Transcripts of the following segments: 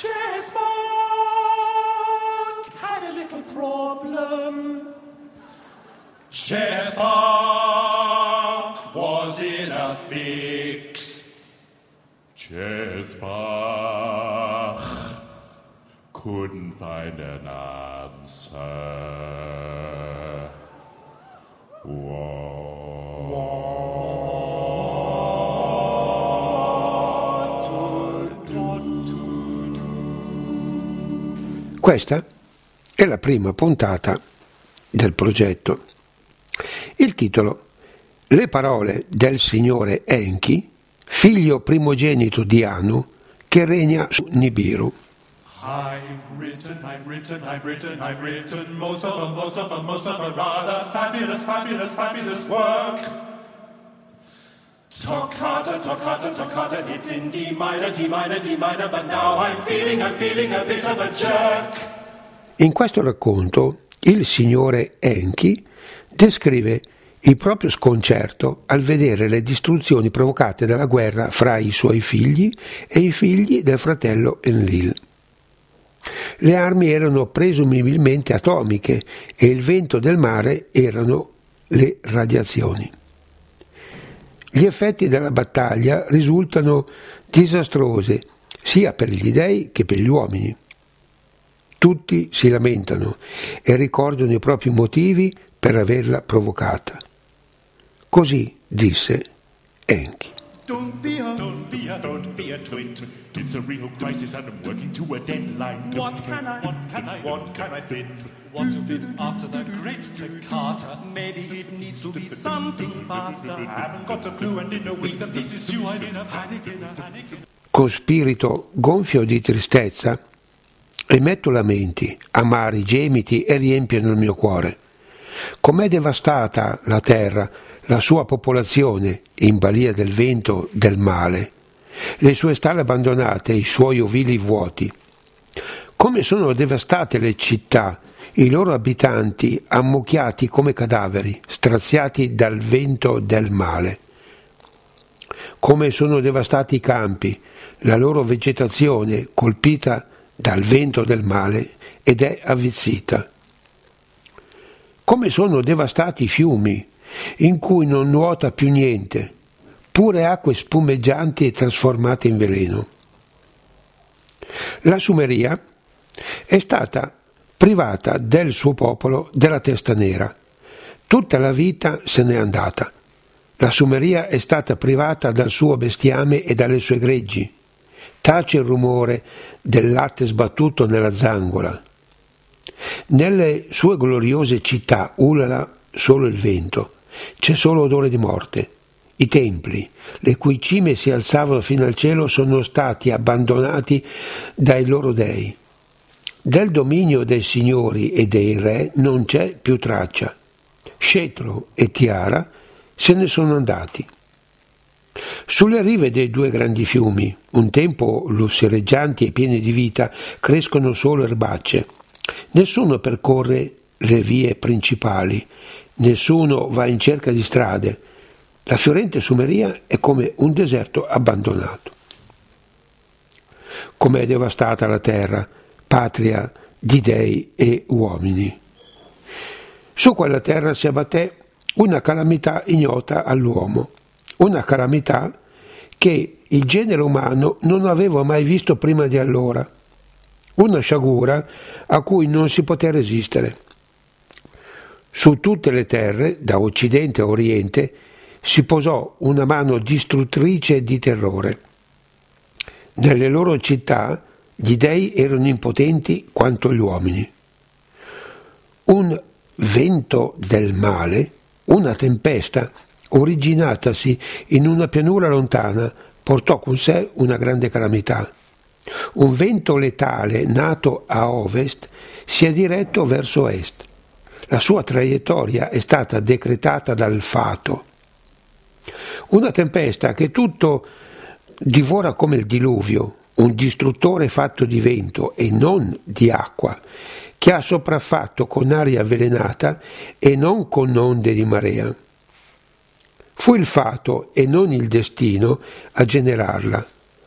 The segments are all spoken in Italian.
Chessmark had a little problem. Chessmark was in a fix. Chessmark couldn't find an answer. Questa è la prima puntata del progetto. Il titolo: Le parole del signore Enki, figlio primogenito di Anu, che regna su Nibiru. I've written most of a rather fabulous work. Toccata, it's in D minor, but now I'm feeling a bit of a jerk. In questo racconto il signore Enki descrive il proprio sconcerto al vedere le distruzioni provocate dalla guerra fra i suoi figli e i figli del fratello Enlil. Le armi erano presumibilmente atomiche e il vento del mare erano le radiazioni. Gli effetti della battaglia risultano disastrose sia per gli dei che per gli uomini. Tutti si lamentano e ricordano i propri motivi per averla provocata. Così disse Enki. Don't be a twit. It's a real crisis and I'm working to a deadline. What can I fit? What to fit after the great toccata? Maybe it needs to be something faster. I haven't got a clue and in a week the piece is due. I'm in a panic. Con spirito gonfio di tristezza emetto lamenti, amari gemiti e riempiono il mio cuore. Com'è devastata la terra, la sua popolazione in balia del vento del male, le sue stalle abbandonate, i suoi ovili vuoti. Come sono devastate le città, i loro abitanti ammucchiati come cadaveri, straziati dal vento del male. Come sono devastati i campi, la loro vegetazione colpita dal vento del male ed è avvizzita. Come sono devastati i fiumi, in cui non nuota più niente, pure acque spumeggianti e trasformate in veleno. La Sumeria è stata privata del suo popolo della testa nera. Tutta la vita se n'è andata. La Sumeria è stata privata dal suo bestiame e dalle sue greggi. Tace il rumore del latte sbattuto nella zangola. Nelle sue gloriose città ulula solo il vento. C'è solo odore di morte. I templi, le cui cime si alzavano fino al cielo, sono stati abbandonati dai loro dei. Del dominio dei signori e dei re non c'è più traccia. Scettro e Tiara se ne sono andati. Sulle rive dei due grandi fiumi, un tempo lussureggianti e pieni di vita, crescono solo erbacce. Nessuno percorre le vie principali, nessuno va in cerca di strade. La fiorente Sumeria è come un deserto abbandonato. Com'è devastata la terra, patria di dei e uomini. Su quella terra si abbatté una calamità ignota all'uomo, una calamità che il genere umano non aveva mai visto prima di allora, una sciagura a cui non si poté resistere. Su tutte le terre, da occidente a oriente, si posò una mano distruttrice di terrore. Nelle loro città gli dei erano impotenti quanto gli uomini. Un vento del male, una tempesta, originatasi in una pianura lontana, portò con sé una grande calamità. Un vento letale nato a ovest si è diretto verso est. La sua traiettoria è stata decretata dal fato. Una tempesta che tutto divora come il diluvio, un distruttore fatto di vento e non di acqua, che ha sopraffatto con aria avvelenata e non con onde di marea. Fu il fato e non il destino a generarla.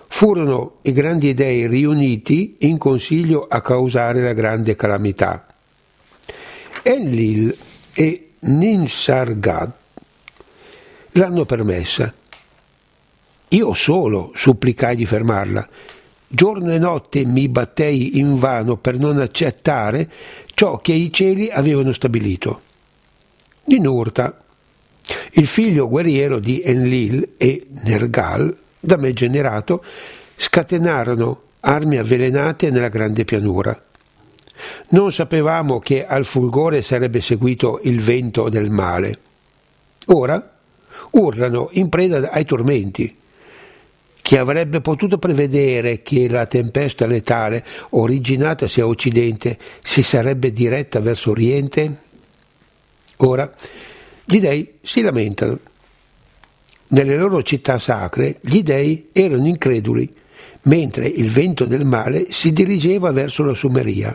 Furono i grandi dei riuniti in consiglio a causare la grande calamità. Enlil e Ninsargad l'hanno permessa. Io solo supplicai di fermarla. Giorno e notte mi battei invano per non accettare ciò che i cieli avevano stabilito. Ninurta, il figlio guerriero di Enlil e Nergal, da me generato, scatenarono armi avvelenate nella grande pianura. Non sapevamo che al fulgore sarebbe seguito il vento del male. Ora urlano in preda ai tormenti. Chi avrebbe potuto prevedere che la tempesta letale, originatasi a occidente, si sarebbe diretta verso oriente? Ora gli dei si lamentano. Nelle loro città sacre gli dei erano increduli, mentre il vento del male si dirigeva verso la Sumeria.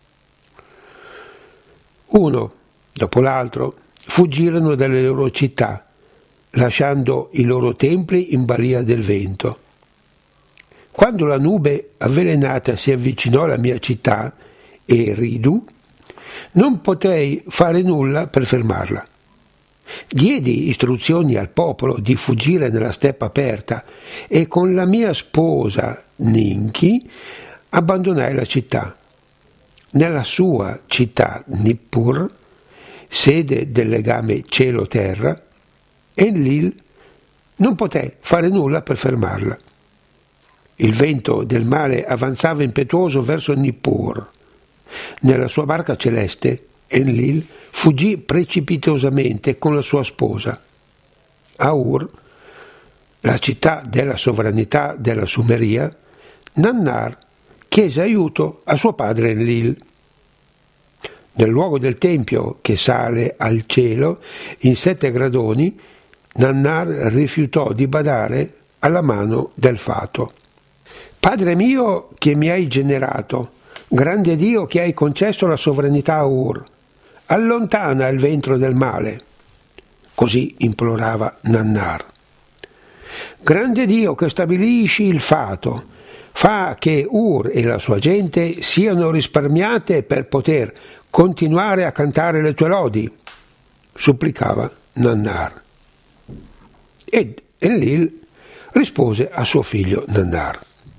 Uno dopo l'altro fuggirono dalle loro città, lasciando i loro templi in balia del vento. Quando la nube avvelenata si avvicinò alla mia città, Eridu, non potei fare nulla per fermarla. Diedi istruzioni al popolo di fuggire nella steppa aperta e con la mia sposa Ninki abbandonai la città. Nella sua città Nippur, sede del legame cielo-terra, Enlil non poté fare nulla per fermarla. Il vento del male avanzava impetuoso verso Nippur. Nella sua barca celeste, Enlil fuggì precipitosamente con la sua sposa. A Ur, la città della sovranità della Sumeria, Nannar chiese aiuto a suo padre Enlil. Nel luogo del tempio che sale al cielo, in 7 gradoni, Nannar rifiutò di badare alla mano del fato. Padre mio che mi hai generato, grande Dio che hai concesso la sovranità a Ur, allontana il vento del male. Così implorava Nannar. Grande Dio che stabilisci il fato, fa che Ur e la sua gente siano risparmiate per poter continuare a cantare le tue lodi, supplicava Nannar. Ed Enlil rispose a suo figlio Nannar.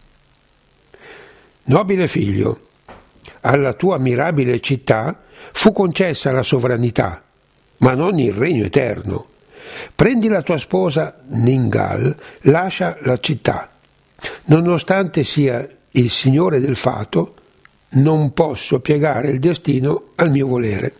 Nobile figlio, alla tua mirabile città fu concessa la sovranità, ma non il regno eterno. Prendi la tua sposa Ningal, lascia la città. Nonostante sia il signore del fato, non posso piegare il destino al mio volere.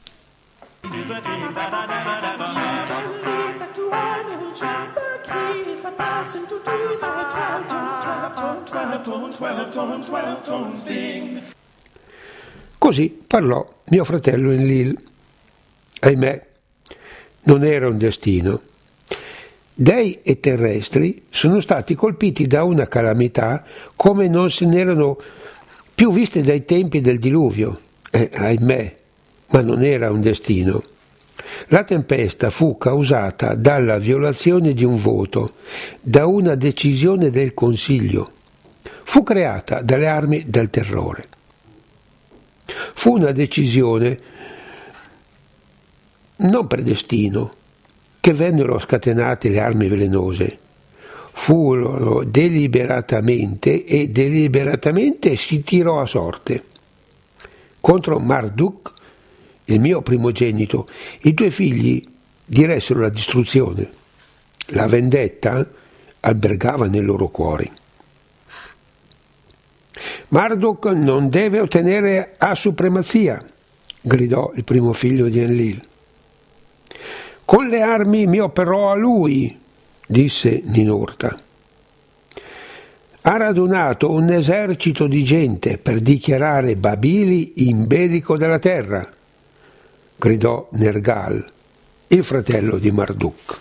Così parlò mio fratello Enlil. Ahimè, non era un destino. Dei e terrestri sono stati colpiti da una calamità come non se n'erano più viste dai tempi del diluvio. Ahimè, ma non era un destino. La tempesta fu causata dalla violazione di un voto, da una decisione del Consiglio. Fu creata dalle armi del terrore. Fu una decisione non per destino che vennero scatenate le armi velenose. Furono deliberatamente e deliberatamente si tirò a sorte. Contro Marduk, il mio primogenito, i 2 figli diressero la distruzione. La vendetta albergava nei loro cuori. Marduk non deve ottenere a supremazia, gridò il primo figlio di Enlil. Con le armi mi opperò a lui, disse Ninurta. Ha radunato un esercito di gente per dichiarare Babili in bellico della terra, gridò Nergal, il fratello di Marduk.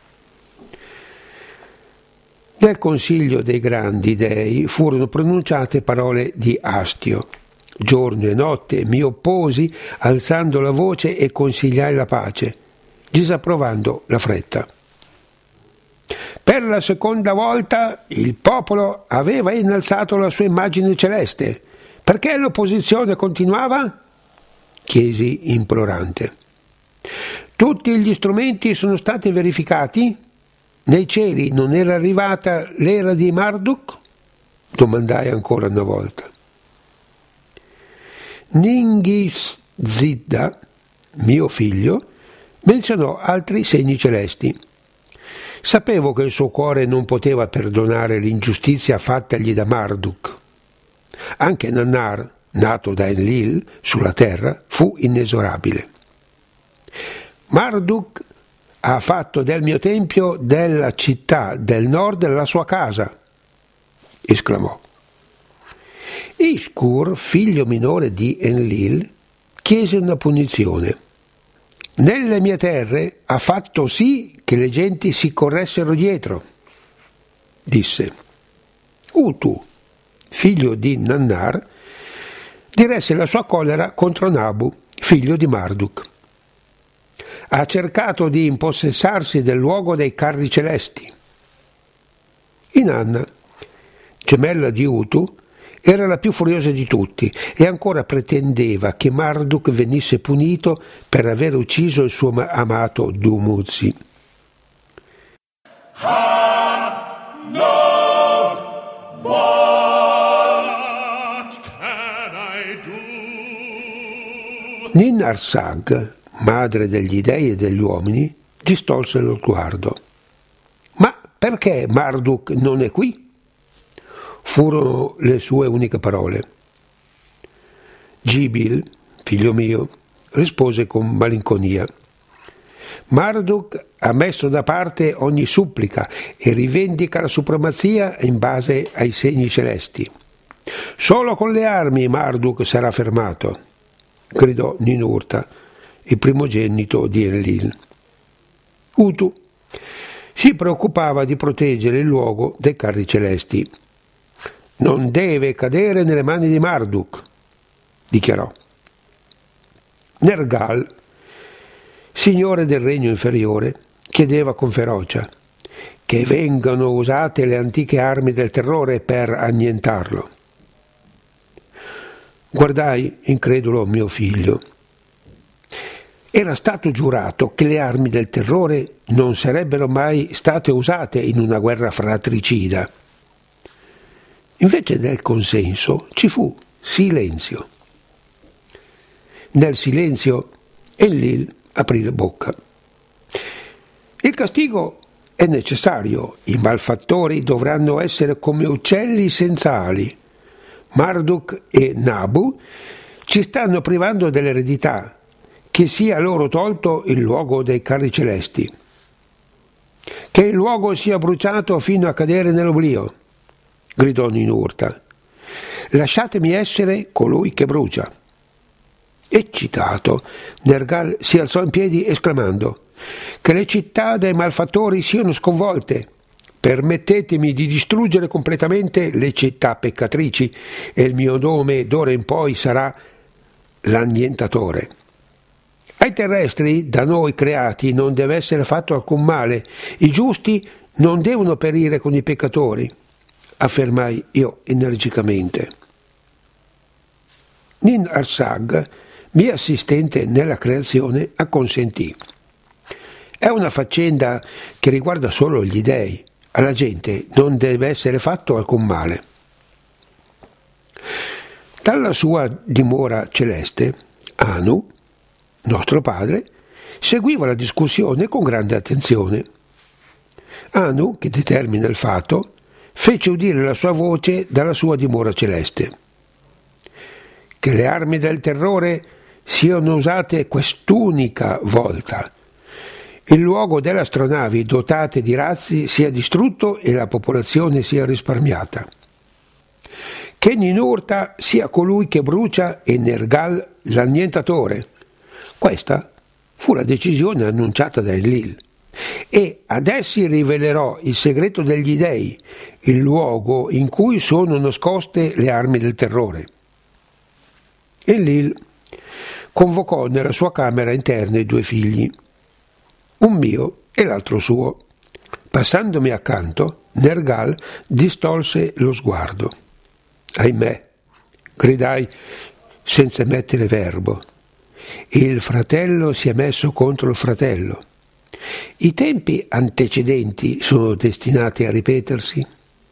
Nel consiglio dei grandi dei furono pronunciate parole di astio. Giorno e notte mi opposi alzando la voce e consigliai la pace, disapprovando la fretta. Per la seconda volta il popolo aveva innalzato la sua immagine celeste. Perché l'opposizione continuava? Chiesi implorante. Tutti gli strumenti sono stati verificati? Nei cieli non era arrivata l'era di Marduk? Domandai ancora una volta. Ningisdida, mio figlio, menzionò altri segni celesti. Sapevo che il suo cuore non poteva perdonare l'ingiustizia fattagli da Marduk. Anche Nannar, nato da Enlil sulla terra, fu inesorabile. Marduk ha fatto del mio tempio della città del nord la sua casa, esclamò. Ishkur, figlio minore di Enlil, chiese una punizione. Nelle mie terre ha fatto sì che le genti si corressero dietro, disse. Utu, figlio di Nannar, diresse la sua collera contro Nabu, figlio di Marduk. Ha cercato di impossessarsi del luogo dei carri celesti. Inanna, gemella di Utu, era la più furiosa di tutti e ancora pretendeva che Marduk venisse punito per aver ucciso il suo amato Dumuzi. Nin-Arsag, madre degli dei e degli uomini, distolse lo sguardo. Ma perché Marduk non è qui? Furono le sue uniche parole. Gibil, figlio mio, rispose con malinconia. Marduk ha messo da parte ogni supplica e rivendica la supremazia in base ai segni celesti. Solo con le armi Marduk sarà fermato, gridò Ninurta, il primogenito di Enlil. Utu si preoccupava di proteggere il luogo dei carri celesti. Non deve cadere nelle mani di Marduk, dichiarò. Nergal, signore del regno inferiore, chiedeva con ferocia che vengano usate le antiche armi del terrore per annientarlo. Guardai incredulo mio figlio. Era stato giurato che le armi del terrore non sarebbero mai state usate in una guerra fratricida. Invece del consenso ci fu silenzio. Nel silenzio Enlil aprì la bocca. Il castigo è necessario, i malfattori dovranno essere come uccelli senza ali. Marduk e Nabu ci stanno privando dell'eredità, che sia loro tolto il luogo dei carri celesti. Che il luogo sia bruciato fino a cadere nell'oblio, gridò Ninurta. Lasciatemi essere colui che brucia. Eccitato, Nergal si alzò in piedi esclamando: che le città dei malfattori siano sconvolte. Permettetemi di distruggere completamente le città peccatrici e il mio nome d'ora in poi sarà l'annientatore. Ai terrestri da noi creati non deve essere fatto alcun male, i giusti non devono perire con i peccatori, affermai io energicamente. Nin-Arsag, mio assistente nella creazione, acconsentì. È una faccenda che riguarda solo gli dei. Alla gente non deve essere fatto alcun male. Dalla sua dimora celeste, Anu, nostro padre, seguiva la discussione con grande attenzione. Anu, che determina il fato, fece udire la sua voce dalla sua dimora celeste. Che le armi del terrore siano usate quest'unica volta. Il luogo delle astronavi dotate di razzi sia distrutto e la popolazione sia risparmiata. Che Ninurta sia colui che brucia e Nergal l'annientatore. Questa fu la decisione annunciata da Enlil. E ad essi rivelerò il segreto degli dei, il luogo in cui sono nascoste le armi del terrore. Enlil convocò nella sua camera interna i due figli, un mio e l'altro suo, Passandomi accanto, Nergal distolse lo sguardo. Ahimè, gridai senza mettere verbo. Il fratello si è messo contro il fratello. I tempi antecedenti sono destinati a ripetersi.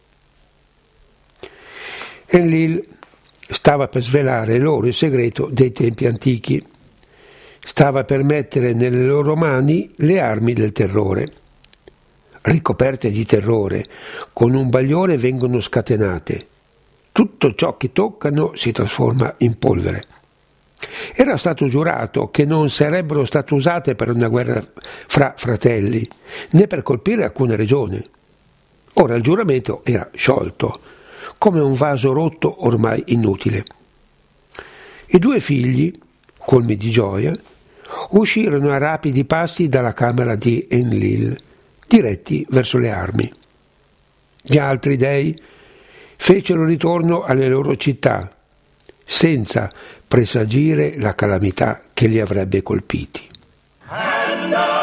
Enlil stava per svelare loro il segreto dei tempi antichi. Stava per mettere nelle loro mani le armi del terrore. Ricoperte di terrore, con un bagliore vengono scatenate. Tutto ciò che toccano si trasforma in polvere. Era stato giurato che non sarebbero state usate per una guerra fra fratelli, né per colpire alcune regioni. Ora il giuramento era sciolto, come un vaso rotto ormai inutile. I due figli, colmi di gioia, uscirono a rapidi passi dalla camera di Enlil, diretti verso le armi. Gli altri dei fecero ritorno alle loro città, senza presagire la calamità che li avrebbe colpiti.